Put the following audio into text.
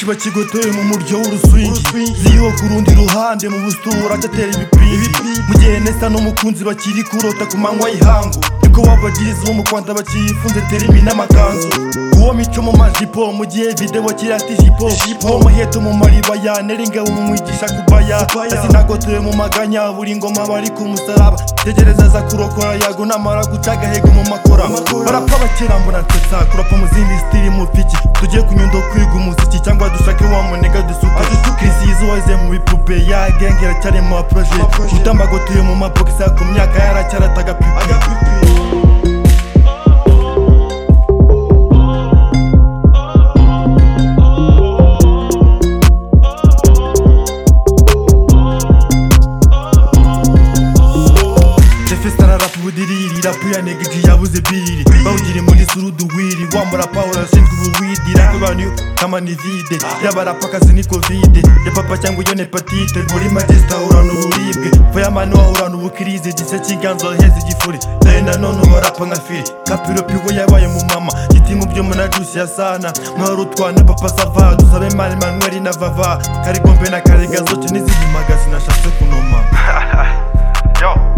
kiba kigotoye mu muryo w'uruswingi ziho ku rundi ruhande mu bustura atatera ibipindi mu gihe Nesta n'umukunzi bakiri kurota ku manywa y'ihangu niko wabagiriza uwo mu Rwanda bakiyifunze terimi n'amakanzu uwo mico mu majipo mu gihe video kirata ijipo uwo muheto mu mariba yaneringa umumwigisha kubaya sinagotoye mu maganya buri ngoma bari ku musaraba tegereza za kurokora yago namara guca agahego mu makora barapfa bakera mbona nsetsa kurapa mu zindi stili mu piki tugiye kunyundo kwiga umuziki cyangwa dushake wa munega dusuke krisi izoze mu bipupe ya gengera cyane mu project utambagotoye mu mabox ku myaka yaracyarataga pipi rapu ya negiji yabuze biri bawugire muri suruduwiri wa murapa urashinzwe ubuwidi rap abantu kama ni vide y'abarapa kazi ni covid ya papa cyangwa iyo hepatite muri magista urana uburibwe fireman wahurana ubukirize gise kiganzo hezi gifuri na none ubarapa nka firi kapiro pigo yabaye mu mama giti mu byo muna juice ya sana mwarutwana papa sava dusabe mali manuel na vava kari gombe na kare gazote n'izindi magazine nashatse kunoma yo